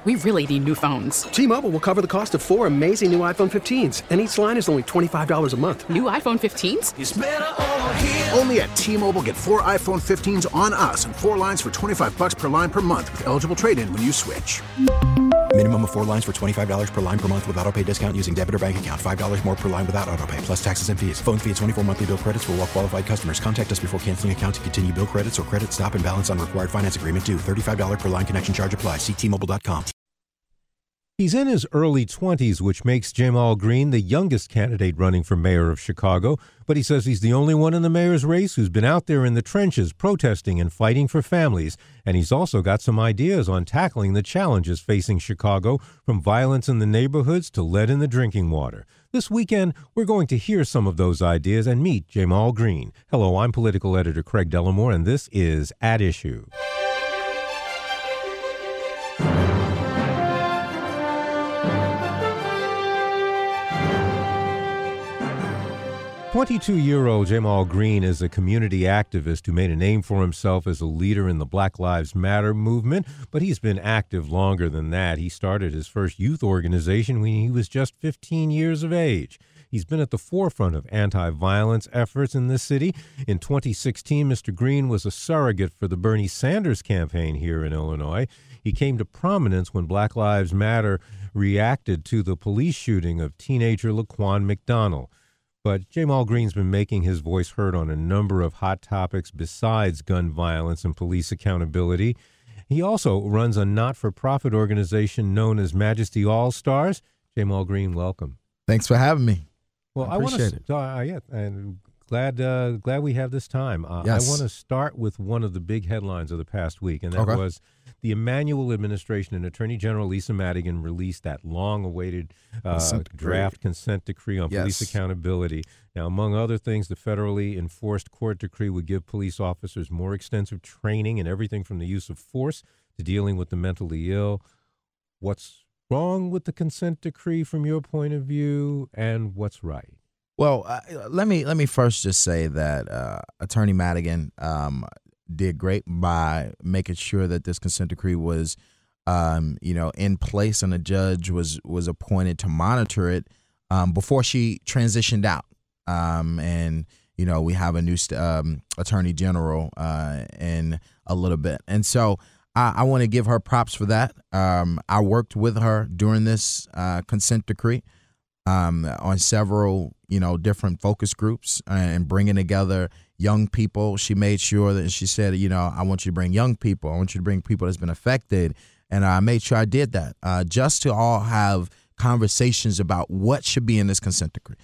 We really need new phones. T-Mobile will cover the cost of 4 amazing new iPhone 15s, and each line is only $25 a month. New iPhone 15s? It's better over here. Only at T-Mobile, get 4 iPhone 15s on us and 4 lines for $25 per line per month with eligible trade-in when you switch. Minimum of 4 lines for $25 per line per month with autopay discount using debit or bank account. $5 more per line without autopay, plus taxes and fees. Phone fee at 24 monthly bill credits for well-qualified customers. Contact us before canceling account to continue bill credits or credit stop and balance on required finance agreement due. $35 per line connection charge applies. See T-Mobile.com. He's in his early 20s, which makes Jamal Green the youngest candidate running for mayor of Chicago. But he says he's the only one in the mayor's race who's been out there in the trenches protesting and fighting for families. And he's also got some ideas on tackling the challenges facing Chicago, from violence in the neighborhoods to lead in the drinking water. This weekend, we're going to hear some of those ideas and meet Jamal Green. Hello, I'm political editor Craig Dellamore, and this is At Issue. 22-year-old Jamal Green is a community activist who made a name for himself as a leader in the Black Lives Matter movement, but he's been active longer than that. He started his first youth organization when he was just 15 years of age. He's been at the forefront of anti-violence efforts in this city. In 2016, Mr. Green was a surrogate for the Bernie Sanders campaign here in Illinois. He came to prominence when Black Lives Matter reacted to the police shooting of teenager Laquan McDonald. But Jamal Green's been making his voice heard on a number of hot topics besides gun violence and police accountability. He also runs a not-for-profit organization known as Majesty All-Stars. Jamal Green, welcome. Thanks for having me. Well, I want to, and glad we have this time. Yes. I want to start with one of the big headlines of the past week, and that was the Emanuel administration and Attorney General Lisa Madigan released that long-awaited draft consent decree on police accountability. Now, among other things, the federally enforced court decree would give police officers more extensive training in everything from the use of force to dealing with the mentally ill. What's wrong with the consent decree from your point of view, and what's right? Well, let me first just say that Attorney Madigan did great by making sure that this consent decree was, in place, and a judge was appointed to monitor it before she transitioned out. And we have a new Attorney General in a little bit, and so I want to give her props for that. I worked with her during this consent decree on several different focus groups and bringing together young people. She made sure that she said, I want you to bring young people. I want you to bring people that's been affected. And I made sure I did that just to all have conversations about what should be in this consent decree.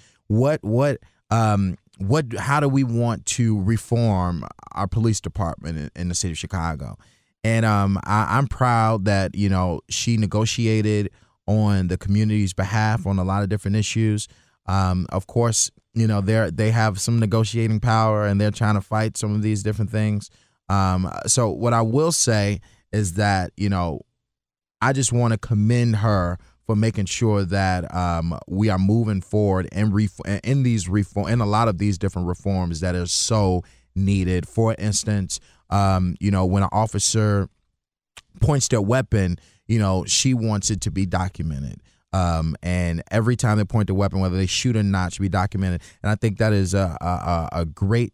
How do we want to reform our police department in the city of Chicago? And I'm proud that, she negotiated on the community's behalf on a lot of different issues. Of course, they have some negotiating power and they're trying to fight some of these different things. So what I will say is that, I just want to commend her for making sure that we are moving forward in a lot of these different reforms that are so needed. For instance, when an officer points their weapon, she wants it to be documented. And every time they point the weapon, whether they shoot or not, should be documented. And I think that is a great,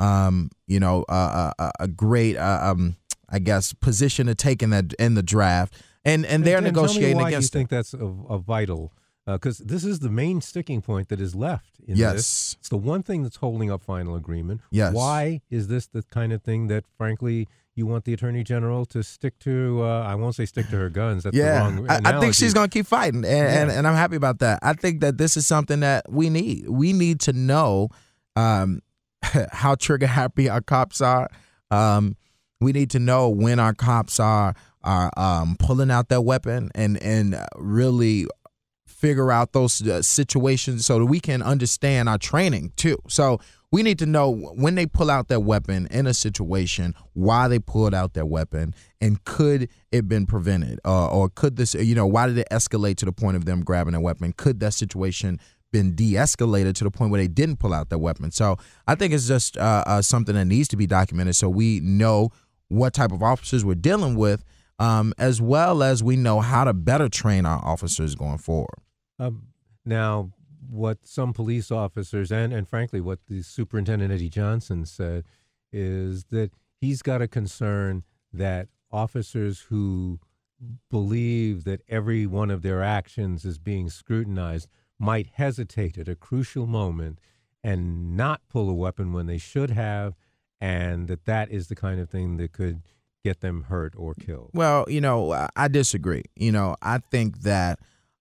I guess, position to take in the draft. And they're negotiating tell me why against you think that's a vital, because this is the main sticking point that is left in this. It's the one thing that's holding up final agreement. Yes. Why is this the kind of thing that, frankly, you want the Attorney General to stick to? I won't say stick to her guns. That's the wrong analogy. I think she's going to keep fighting, and I'm happy about that. I think that this is something that we need. We need to know how trigger happy our cops are. We need to know when our cops are pulling out their weapon and really figure out those situations so that we can understand our training too. So we need to know when they pull out their weapon in a situation, why they pulled out their weapon, and could it been prevented, or could this, why did it escalate to the point of them grabbing their weapon? Could that situation been de-escalated to the point where they didn't pull out their weapon? So I think it's just something that needs to be documented so we know what type of officers we're dealing with. as well as we know how to better train our officers going forward. Now, what some police officers and frankly what the Superintendent Eddie Johnson said is that he's got a concern that officers who believe that every one of their actions is being scrutinized might hesitate at a crucial moment and not pull a weapon when they should have, and that is the kind of thing that could get them hurt or killed. Well, I disagree. I think that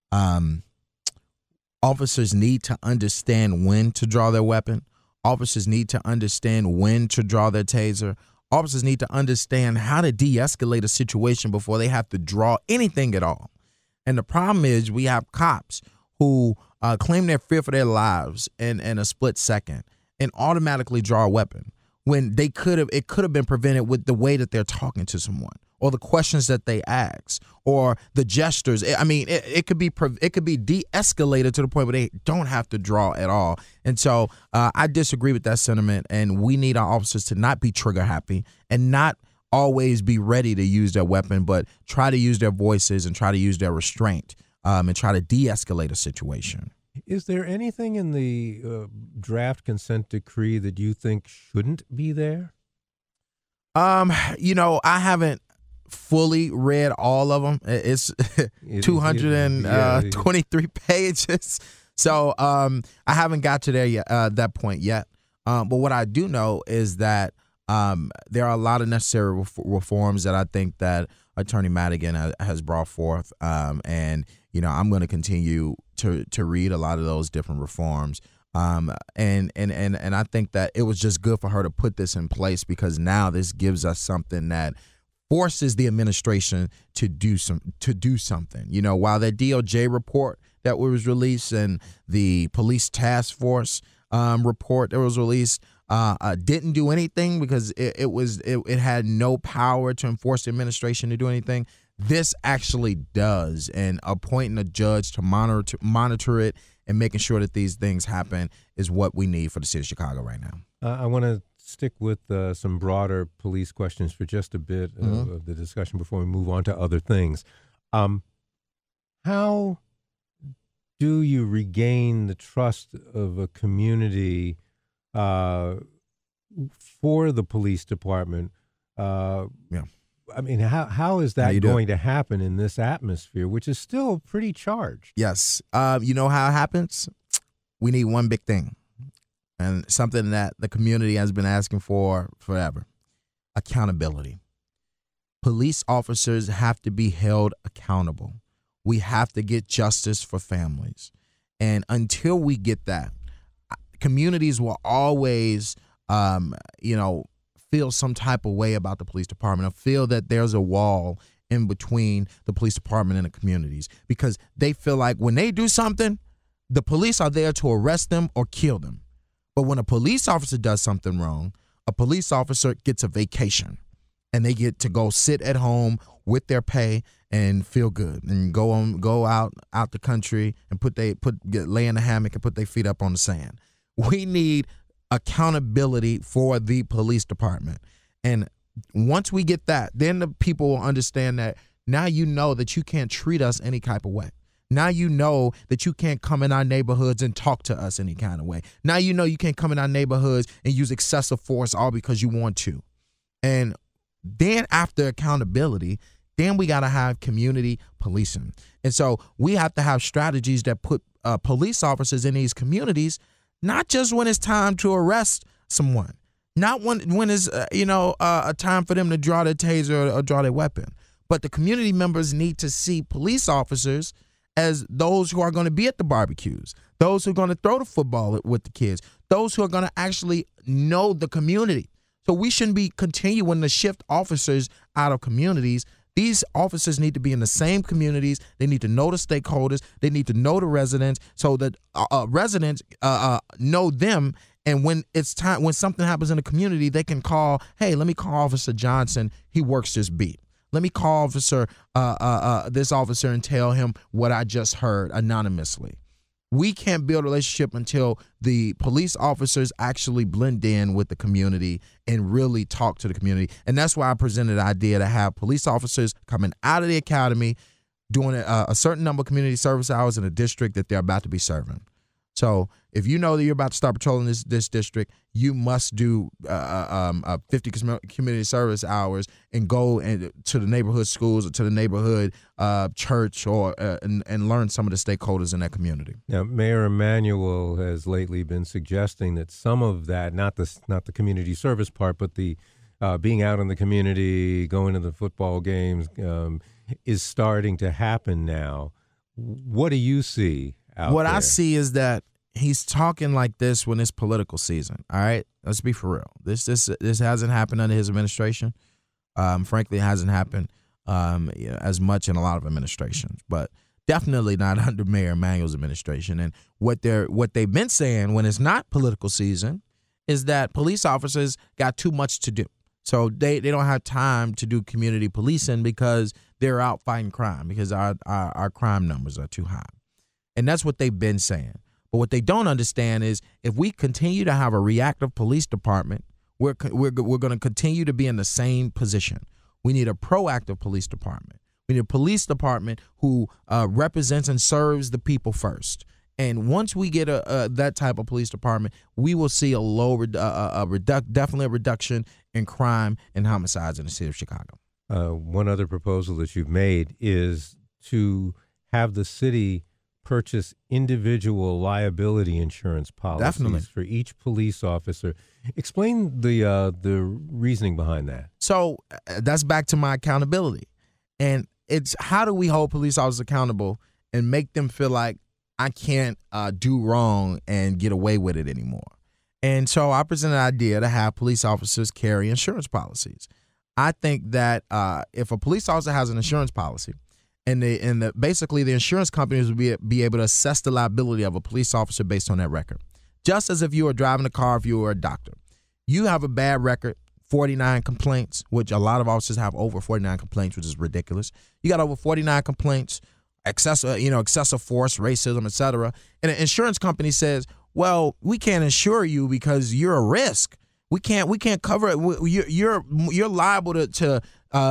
officers need to understand when to draw their weapon. Officers need to understand when to draw their taser. Officers need to understand how to de-escalate a situation before they have to draw anything at all. And the problem is we have cops who claim their fear for their lives in a split second and automatically draw a weapon when it could have been prevented with the way that they're talking to someone, or the questions that they ask, or the gestures. I mean, it could be de-escalated to the point where they don't have to draw at all. And so I disagree with that sentiment, and we need our officers to not be trigger happy and not always be ready to use their weapon, but try to use their voices and try to use their restraint and try to de-escalate a situation. Is there anything in the draft consent decree that you think shouldn't be there? I haven't fully read all of them. It's 223 pages. So I haven't got to there yet, that point yet. But what I do know is that there are a lot of necessary reforms that I think that Attorney Madigan has brought forth. And I'm going to continue to read a lot of those different reforms. And I think that it was just good for her to put this in place, because now this gives us something that forces the administration to do something. While that DOJ report that was released and the police task force report that was released didn't do anything because it had no power to enforce the administration to do anything, this actually does. And appointing a judge to monitor it and making sure that these things happen is what we need for the city of Chicago right now. I want to stick with some broader police questions for just a bit of the discussion before we move on to other things. How do you regain the trust of a community for the police department? I mean, how is that going to happen in this atmosphere, which is still pretty charged? Yes. You know how it happens? We need one big thing, and something that the community has been asking for forever: accountability. Police officers have to be held accountable. We have to get justice for families. And until we get that, communities will always, feel some type of way about the police department, or feel that there's a wall in between the police department and the communities, because they feel like when they do something, the police are there to arrest them or kill them. But when a police officer does something wrong, a police officer gets a vacation, and they get to go sit at home with their pay and feel good, and go out the country and lay in a hammock and put their feet up on the sand. We need accountability for the police department. And once we get that, then the people will understand that now you know that you can't treat us any type of way. Now you know that you can't come in our neighborhoods and talk to us any kind of way. Now you know you can't come in our neighborhoods and use excessive force all because you want to. And then after accountability, then we got to have community policing. And so we have to have strategies that put police officers in these communities, not just when it's time to arrest someone, not when it's a time for them to draw their taser or draw their weapon, but the community members need to see police officers as those who are going to be at the barbecues, those who are going to throw the football with the kids, those who are going to actually know the community. So we shouldn't be continuing to shift officers out of communities. These officers need to be in the same communities. They need to know the stakeholders. They need to know the residents, so that residents know them. And when it's time, when something happens in the community, they can call, hey, let me call Officer Johnson. He works this beat. Let me call this officer and tell him what I just heard anonymously. We can't build a relationship until the police officers actually blend in with the community and really talk to the community. And that's why I presented the idea to have police officers coming out of the academy doing a certain number of community service hours in a district that they're about to be serving. So if you know that you're about to start patrolling this district, you must do 50 community service hours and go to the neighborhood schools or to the neighborhood church or and learn some of the stakeholders in that community. Now, Mayor Emanuel has lately been suggesting that some of that, not the community service part, but the being out in the community, going to the football games, is starting to happen now. What do you see out What there? I see is that he's talking like this when it's political season. All right, let's be for real. This hasn't happened under his administration. Frankly, it hasn't happened as much in a lot of administrations, but definitely not under Mayor Emanuel's administration. And what they've been saying when it's not political season is that police officers got too much to do. So they don't have time to do community policing because they're out fighting crime, because our crime numbers are too high. And that's what they've been saying. But what they don't understand is if we continue to have a reactive police department, we're going to continue to be in the same position. We need a proactive police department. We need a police department who represents and serves the people first. And once we get that type of police department, we will see definitely a reduction in crime and homicides in the city of Chicago. One other proposal that you've made is to have the city purchase individual liability insurance policies Definitely. for each police officer. Explain the reasoning behind that. So that's back to my accountability. And it's how do we hold police officers accountable and make them feel like I can't do wrong and get away with it anymore. And so I presented an idea to have police officers carry insurance policies. I think that if a police officer has an insurance policy, and basically the insurance companies will be able to assess the liability of a police officer based on that record. Just as if you were driving a car, if you were a doctor. You have a bad record, 49 complaints, which a lot of officers have over 49 complaints, which is ridiculous. You got over 49 complaints, excessive force, racism, et cetera. And an insurance company says, well, we can't insure you because you're a risk. We can't cover it. You're liable to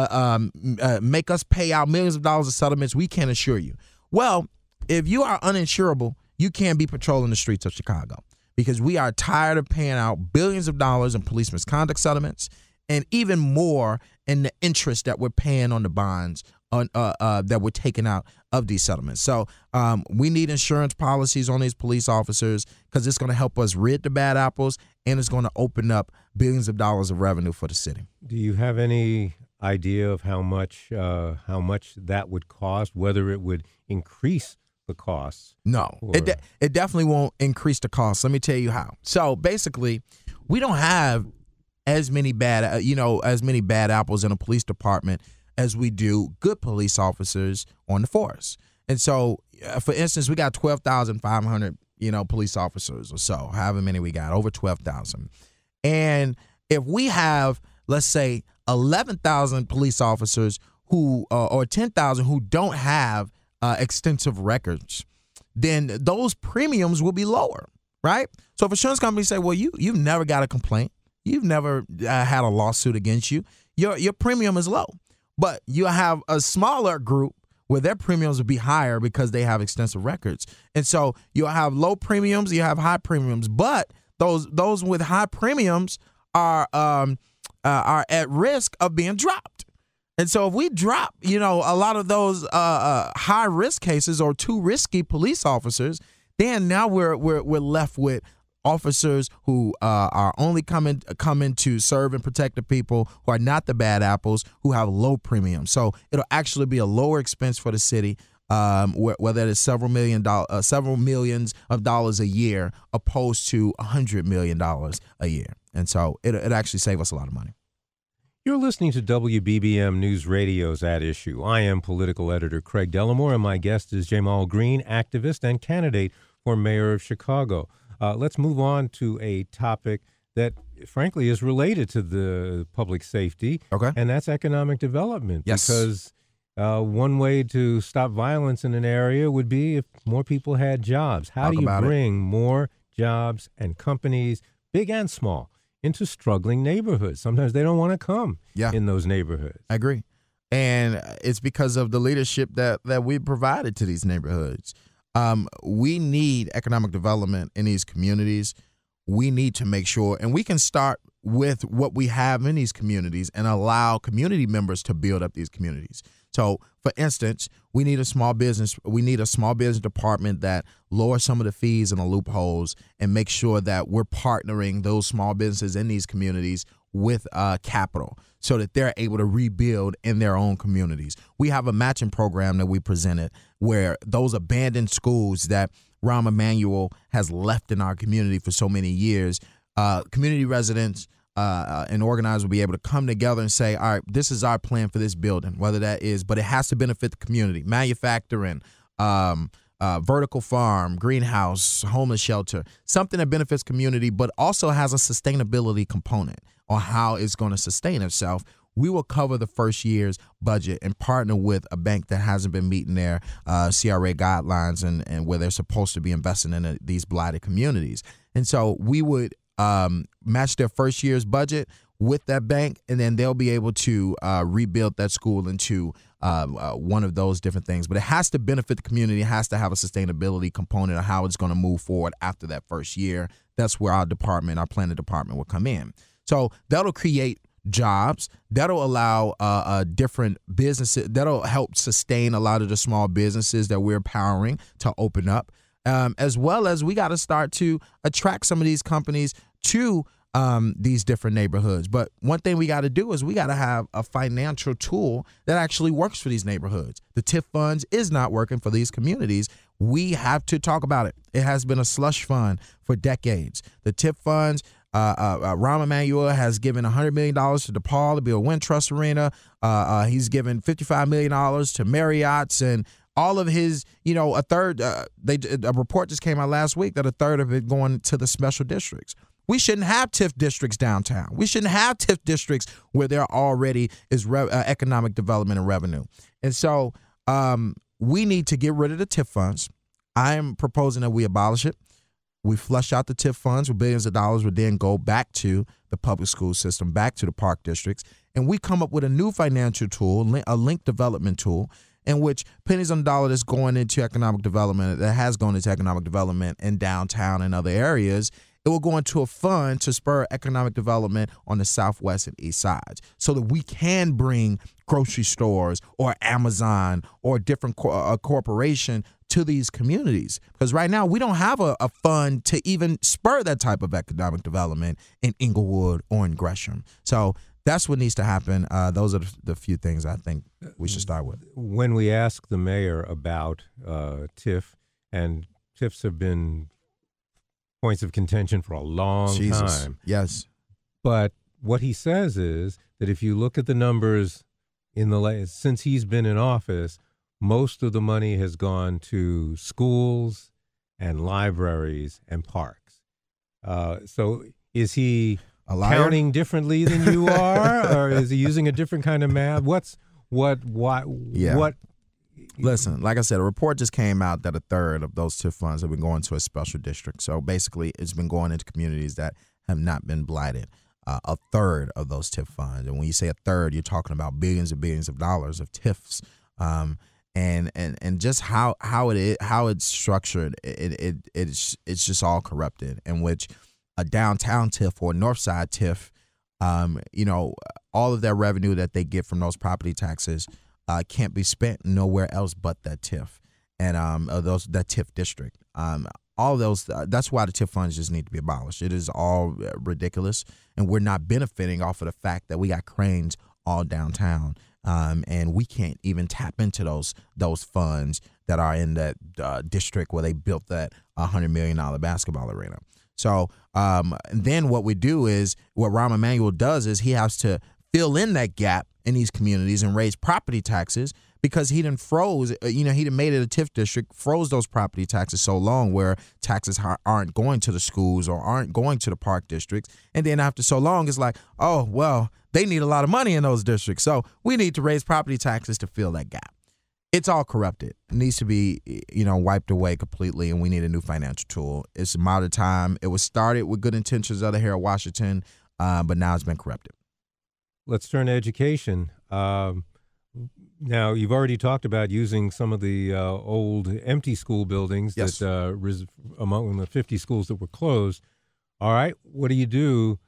make us pay out millions of dollars of settlements. We can't insure you. Well, if you are uninsurable, you can't be patrolling the streets of Chicago because we are tired of paying out billions of dollars in police misconduct settlements and even more in the interest that we're paying on the bonds that we're taking out of these settlements. So we need insurance policies on these police officers because it's going to help us rid the bad apples and it's going to open up billions of dollars of revenue for the city. Do you have any idea of how much that would cost, whether it would increase the costs? No, it definitely won't increase the cost. Let me tell you how. So basically, we don't have as many bad apples in a police department as we do good police officers on the force. And so, for instance, we got 12,500, police officers or so, however many we got, over 12,000. And if we have, let's say, 11,000 police officers who, or 10,000 who don't have extensive records, then those premiums will be lower, right? So if insurance companies say, well, you've never got a complaint, you've never had a lawsuit against you, your premium is low. But you have a smaller group where their premiums will be higher because they have extensive records. And so you'll have low premiums, you have high premiums. But those with high premiums are at risk of being dropped. And so if we drop, a lot of those high risk cases or too risky police officers, then now we're left with officers who are only coming to serve and protect the people, who are not the bad apples, who have low premiums. So it'll actually be a lower expense for the city, whether it's several millions of dollars a year, opposed to $100 million a year. And so it'll actually save us a lot of money. You're listening to WBBM News Radio's At Issue. I am political editor Craig Dellimore, and my guest is Jamal Green, activist and candidate for mayor of Chicago. Let's move on to a topic that, frankly, is related to the public safety, okay, and that's economic development. Yes. Because One way to stop violence in an area would be if more people had jobs. How do you bring more jobs and companies, big and small, into struggling neighborhoods? Sometimes they don't want to come in those neighborhoods. I agree. And it's because of the leadership that we provided to these neighborhoods. We need economic development in these communities. We need to make sure, and we can start with what we have in these communities and allow community members to build up these communities. So, for instance, we need a small business department that lowers some of the fees and the loopholes and make sure that we're partnering those small businesses in these communities with capital so that they're able to rebuild in their own communities. We have a matching program that we presented where those abandoned schools that Rahm Emanuel has left in our community for so many years, community residents and organizers will be able to come together and say, all right, this is our plan for this building, whether that is, but it has to benefit the community, manufacturing, vertical farm, greenhouse, homeless shelter, something that benefits community, but also has a sustainability component on how it's going to sustain itself. We will cover the first year's budget and partner with a bank that hasn't been meeting their CRA guidelines and where they're supposed to be investing in these blighted communities. And so we would match their first year's budget with that bank, and then they'll be able to rebuild that school into one of those different things. But it has to benefit the community. It has to have a sustainability component of how it's going to move forward after that first year. That's where our planning department will come in. So that'll create jobs. That'll allow different businesses. That'll help sustain a lot of the small businesses that we're powering to open up. As well as we got to start to attract some of these companies to these different neighborhoods. But one thing we got to do is we got to have a financial tool that actually works for these neighborhoods. The TIF funds is not working for these communities. We have to talk about it. It has been a slush fund for decades. The TIF funds, Rahm Emanuel has given $100 million to DePaul to build Wintrust Arena. He's given $55 million to Marriott's and all of his, a third, a report just came out last week that a third of it going to the special districts. We shouldn't have TIF districts downtown. We shouldn't have TIF districts where there already is economic development and revenue. And so we need to get rid of the TIF funds. I am proposing that we abolish it. We flush out the TIF funds where billions of dollars would then go back to the public school system, back to the park districts. And we come up with a new financial tool, a linked development tool, in which pennies on the dollar that's going into economic development, that has gone into economic development in downtown and other areas, it will go into a fund to spur economic development on the southwest and east sides so that we can bring grocery stores or Amazon or a different corporation to these communities. Because right now we don't have a fund to even spur that type of economic development in Inglewood or in Gresham. So that's what needs to happen. Those are the few things I think we should start with. When we ask the mayor about TIF, and TIFs have been points of contention for a long time. Yes. But what he says is that if you look at the numbers since he's been in office, most of the money has gone to schools and libraries and parks. So is he counting differently than you are, or is he using a different kind of math? What? Listen, like I said, a report just came out that a third of those TIF funds have been going to a special district. So basically, it's been going into communities that have not been blighted. A third of those TIF funds, and when you say a third, you're talking about billions and billions of dollars of TIFs. And just how it's structured, it's just all corrupted. In which a downtown TIF or a north side TIF, all of their revenue that they get from those property taxes can't be spent nowhere else but that TIF and that TIF district. All those. That's why the TIF funds just need to be abolished. It is all ridiculous, and we're not benefiting off of the fact that we got cranes all downtown. And we can't even tap into those funds that are in that district where they built that $100 million basketball arena. So then what we do is, what Rahm Emanuel does is he has to fill in that gap in these communities and raise property taxes, because he done froze, he done made it a TIF district, froze those property taxes so long where taxes aren't going to the schools or aren't going to the park districts. And then after so long, it's like, oh, well, they need a lot of money in those districts. So we need to raise property taxes to fill that gap. It's all corrupted. It needs to be, wiped away completely, and we need a new financial tool. It's a matter of time. It was started with good intentions out of here at Washington, but now it's been corrupted. Let's turn to education. Now, you've already talked about using some of the old empty school buildings Yes. that among the 50 schools that were closed. All right, what do you do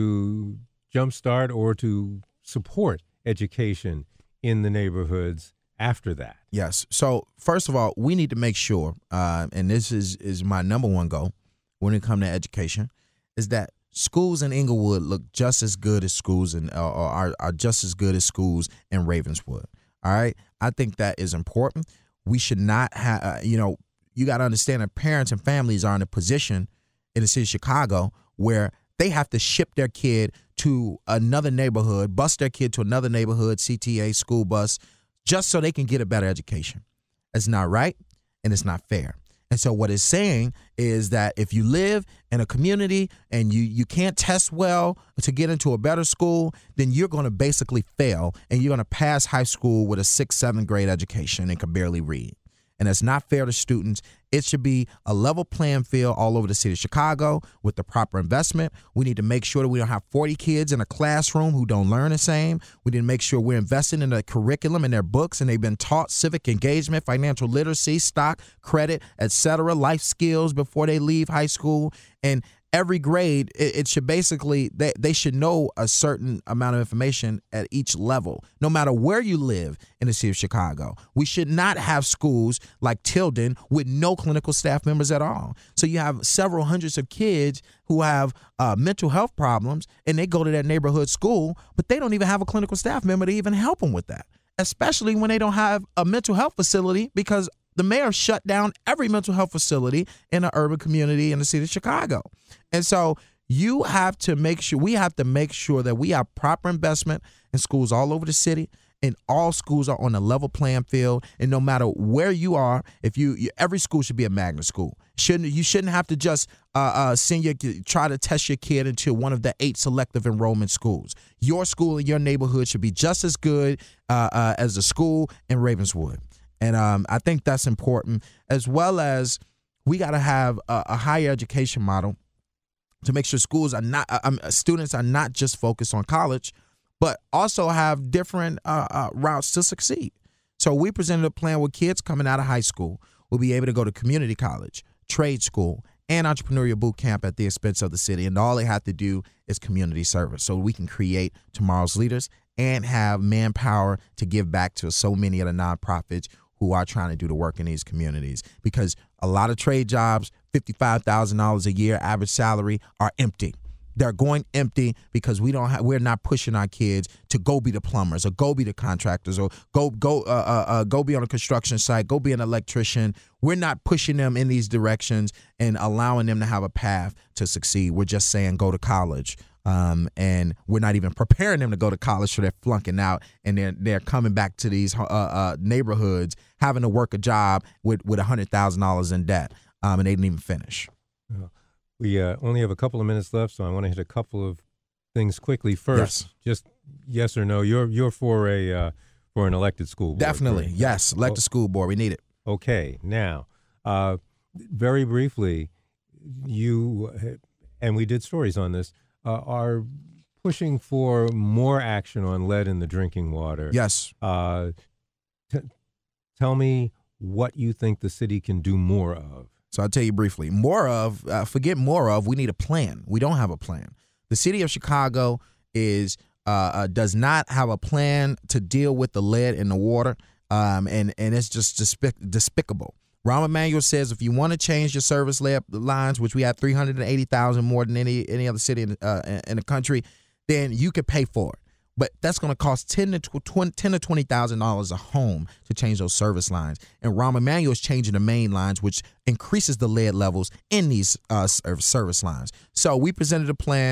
to jumpstart or to support education in the neighborhoods after that? Yes. So first of all, we need to make sure, and this is my number one goal when it comes to education, is that schools in Inglewood look just as good as schools or are just as good as schools in Ravenswood. All right. I think that is important. We should not have, you got to understand that parents and families are in a position in the city of Chicago where they have to ship their kid to another neighborhood, bus their kid to another neighborhood, CTA, school bus, just so they can get a better education. It's not right, and it's not fair. And so what it's saying is that if you live in a community and you can't test well to get into a better school, then you're going to basically fail, and you're going to pass high school with a 6th, 7th grade education and can barely read. And that's not fair to students. It should be a level playing field all over the city of Chicago with the proper investment. We need to make sure that we don't have 40 kids in a classroom who don't learn the same. We need to make sure we're investing in the curriculum and their books, and they've been taught civic engagement, financial literacy, stock, credit, etc., life skills before they leave high school. And every grade, it should basically, they should know a certain amount of information at each level, no matter where you live in the city of Chicago. We should not have schools like Tilden with no clinical staff members at all. So you have several hundreds of kids who have mental health problems, and they go to that neighborhood school, but they don't even have a clinical staff member to even help them with that, especially when they don't have a mental health facility, because the mayor shut down every mental health facility in an urban community in the city of Chicago. And so we have to make sure that we have proper investment in schools all over the city, and all schools are on a level playing field. And no matter where you are, every school should be a magnet school. You shouldn't have to just try to test your kid into one of the 8 selective enrollment schools. Your school in your neighborhood should be just as good as the school in Ravenswood. And I think that's important, as well as we got to have a higher education model to make sure schools are not students are not just focused on college, but also have different routes to succeed. So we presented a plan where kids coming out of high school will be able to go to community college, trade school, and entrepreneurial boot camp at the expense of the city. And all they have to do is community service, so we can create tomorrow's leaders and have manpower to give back to so many of the nonprofits who are trying to do the work in these communities. Because a lot of trade jobs, $55,000 a year average salary, are empty. They're going empty because we're not pushing our kids to go be the plumbers or go be the contractors or go be on a construction site, go be an electrician. We're not pushing them in these directions and allowing them to have a path to succeed. We're just saying go to college. And we're not even preparing them to go to college, so they're flunking out, and they're coming back to these neighborhoods having to work a job with $100,000 in debt, and they didn't even finish. We only have a couple of minutes left, so I want to hit a couple of things quickly. First, Just yes or no, you're for an elected school board? Definitely, correct? yes. Elected school board, we need it. Okay, now, very briefly, and we did stories on this, are pushing for more action on lead in the drinking water. Yes. Tell me what you think the city can do more of. So I'll tell you briefly. Forget more of, we need a plan. We don't have a plan. The city of Chicago does not have a plan to deal with the lead in the water, and it's just despicable. Rahm Emanuel says if you want to change your service lines, which we have 380,000 more than any other city in the country, then you could pay for it. But that's going to cost $10,000 to $20,000 a home to change those service lines. And Rahm Emanuel is changing the main lines, which increases the lead levels in these service lines. So we presented a plan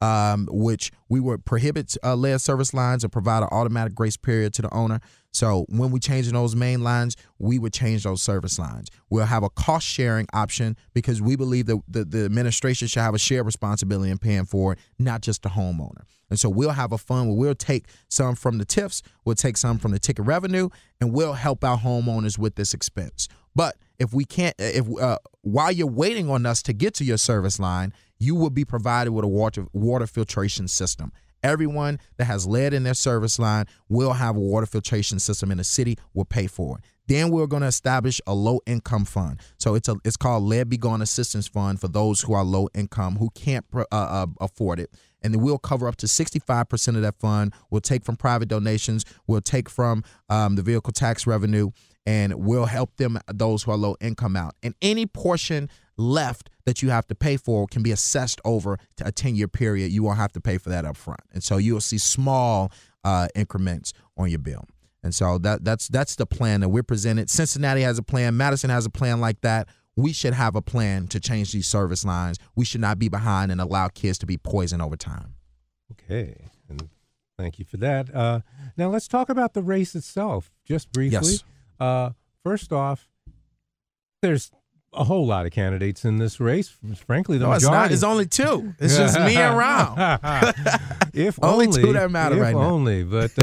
which we would prohibit lead service lines and provide an automatic grace period to the owner. So when we change those main lines, we would change those service lines. We'll have a cost-sharing option because we believe that the administration should have a shared responsibility in paying for it, not just the homeowner. And so we'll have a fund where we'll take some from the TIFs, we'll take some from the ticket revenue, and we'll help our homeowners with this expense. But if we can't, while you're waiting on us to get to your service line, you will be provided with a water filtration system. Everyone that has lead in their service line will have a water filtration system in the city. Will pay for it. Then we're going to establish a low-income fund. So it's called Lead Be Gone Assistance Fund for those who are low income, who can't afford it. And then we'll cover up to 65% of that fund. We'll take from private donations. We'll take from the vehicle tax revenue, and we'll help them, those who are low income, out. And any portion left that you have to pay for can be assessed over to a 10-year period. You won't have to pay for that up front. And so you'll see small increments on your bill. And so that's the plan that we're presented. Cincinnati has a plan. Madison has a plan like that. We should have a plan to change these service lines. We should not be behind and allow kids to be poisoned over time. Okay. And thank you for that. Now let's talk about the race itself just briefly. Yes. First off, there's a whole lot of candidates in this race. Frankly, the majority. It's only two. It's just me and Ron. If only only two that matter right now. If only. But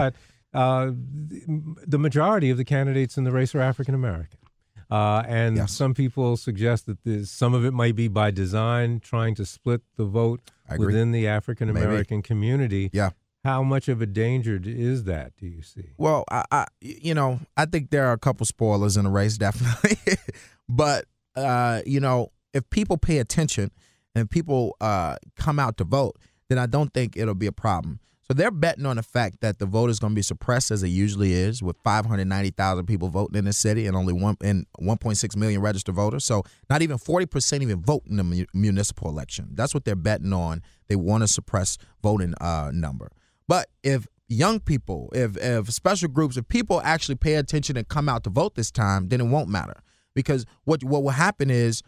the majority of the candidates in the race are African American. And Yes. some people suggest that some of it might be by design, trying to split the vote I agree. within the African American community. Yeah. How much of a danger is that, do you see? Well, I think there are a couple spoilers in the race, definitely. But, if people pay attention and people come out to vote, then I don't think it'll be a problem. So they're betting on the fact that the vote is going to be suppressed, as it usually is, with 590,000 people voting in the city and only 1.6 million registered voters. So not even 40% even vote in the municipal election. That's what they're betting on. They want to suppress voting number. But if young people, if special groups, if people actually pay attention and come out to vote this time, then it won't matter. Because what will happen is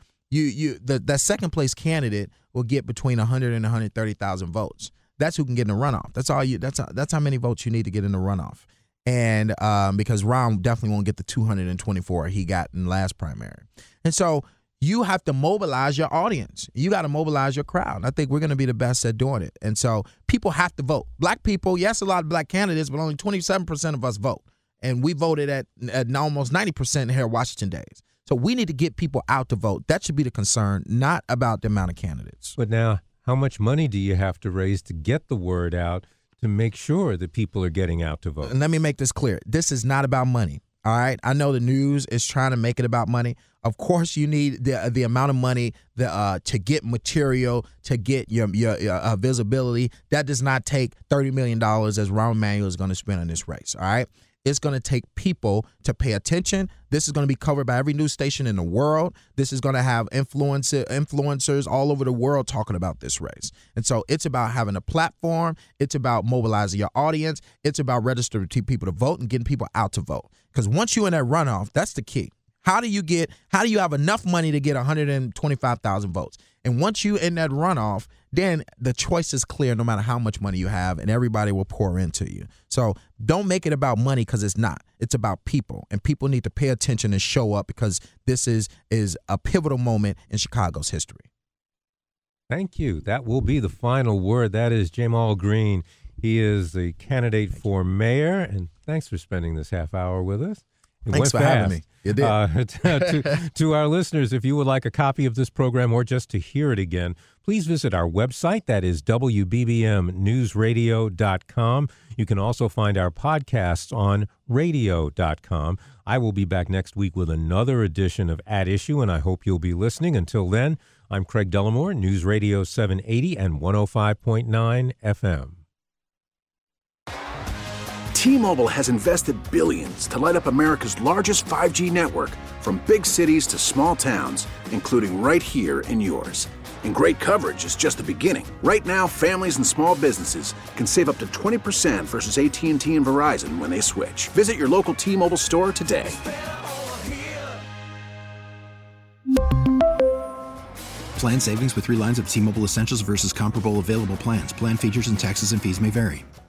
that second place candidate will get between 100 and 130,000 votes. That's who can get in the runoff. That's how many votes you need to get in the runoff. And because Ron definitely won't get the 224 he got in last primary. And so you have to mobilize your audience. You got to mobilize your crowd. I think we're going to be the best at doing it. And so people have to vote. Black people, yes, a lot of black candidates, but only 27% of us vote. And we voted at almost 90% here at Washington Days. So we need to get people out to vote. That should be the concern, not about the amount of candidates. But now, how much money do you have to raise to get the word out to make sure that people are getting out to vote? And let me make this clear. This is not about money. All right. I know the news is trying to make it about money. Of course, you need the amount of money to get material, to get your visibility. That does not take $30 million as Rahm Emanuel is going to spend on this race. All right. It's going to take people to pay attention. This is going to be covered by every news station in the world. This is going to have influencers all over the world talking about this race. And so it's about having a platform. It's about mobilizing your audience. It's about registering people to vote and getting people out to vote. Because once you're in that runoff, that's the key. How do you have enough money to get 125,000 votes? And once you're in that runoff, then the choice is clear no matter how much money you have, and everybody will pour into you. So don't make it about money, because it's not. It's about people, and people need to pay attention and show up, because this is a pivotal moment in Chicago's history. Thank you. That will be the final word. That is Jamal Green. He is the candidate for mayor, and thanks for spending this half hour with us. Thanks for having me. You did. To our listeners, if you would like a copy of this program or just to hear it again, please visit our website. That is WBBMNewsRadio.com. You can also find our podcasts on radio.com. I will be back next week with another edition of At Issue, and I hope you'll be listening. Until then, I'm Craig Dellamore, News Radio 780 and 105.9 FM. T-Mobile has invested billions to light up America's largest 5G network, from big cities to small towns, including right here in yours. And great coverage is just the beginning. Right now, families and small businesses can save up to 20% versus AT&T and Verizon when they switch. Visit your local T-Mobile store today. Plan savings with 3 lines of T-Mobile Essentials versus comparable available plans. Plan features and taxes and fees may vary.